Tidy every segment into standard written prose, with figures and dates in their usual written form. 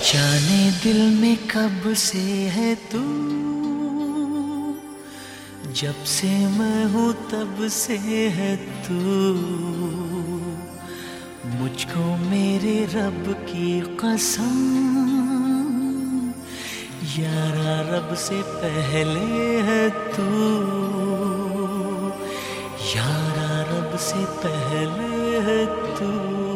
जाने दिल में कब से है तू, जब से मैं हूँ तब से है तू। मुझको मेरे रब की कसम, यारा रब से पहले है तू, यारा रब से पहले है तू।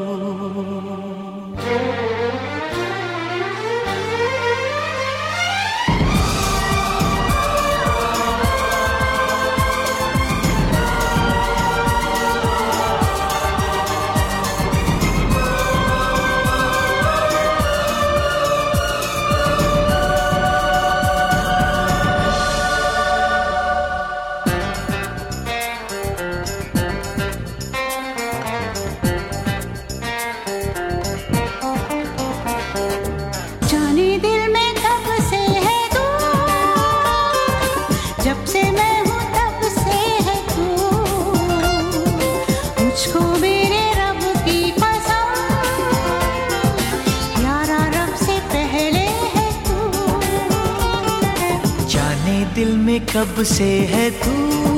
दिल में कब से है तू,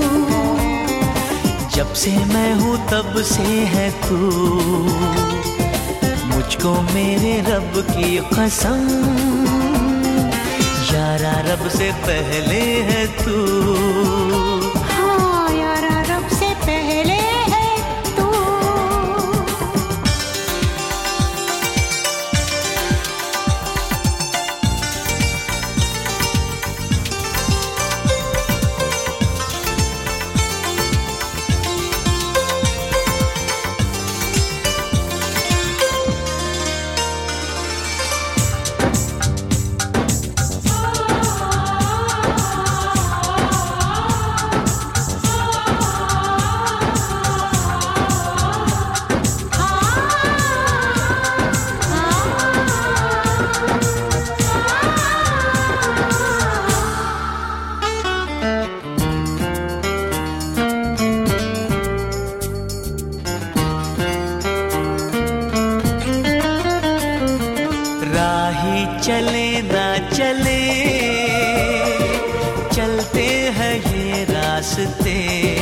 जब से मैं हूँ तब से है तू। मुझको मेरे रब की कसम, यारा रब से पहले है तू। हाँ यारा रब से पहले है तू। चले ना चले, चलते हैं ये रास्ते।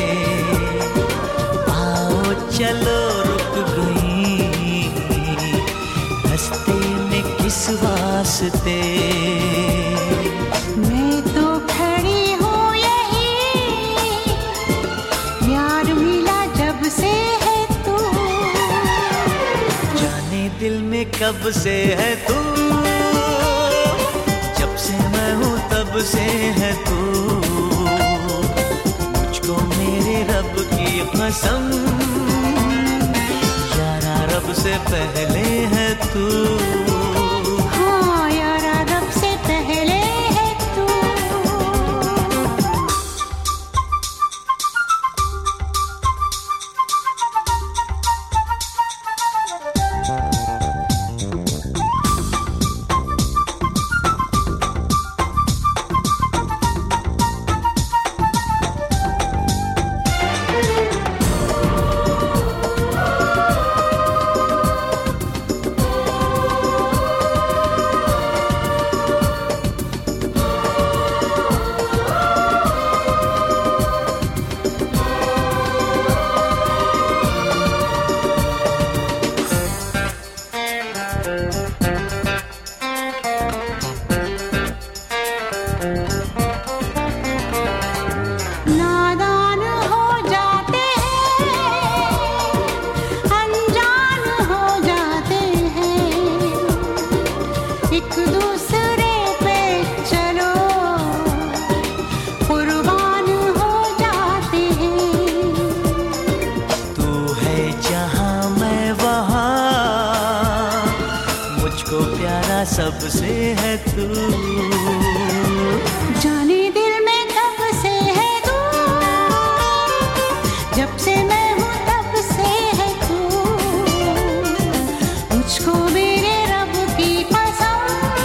आओ चलो रुक गई रास्ते में किस वास्ते। मैं तो खड़ी हूँ यही, यार मिला जब से है तू। जाने दिल में कब से है तू, तब से है तू। मुझको मेरे रब की कसम, यारा रब से पहले है तू। हाँ यारा रब से पहले है तू। नादान हो जाते हैं, अनजान हो जाते हैं, एक दूसरे पे चलो कुर्बान हो जाते हैं। तू है जहाँ मैं वहाँ, मुझको प्यारा सबसे है तू। जाने दिल में कब से है तू, जब से मैं हूँ तब से है तू। मुझको मेरे रब की कसम,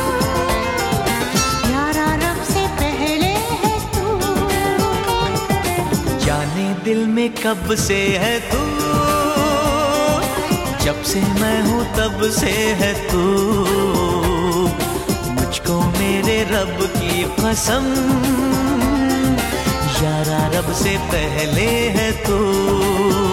यारा रब से पहले है तू। जाने दिल में कब से है तू, जब से मैं हूँ तब से है तू। रब की कसम, यारा रब से पहले है तू।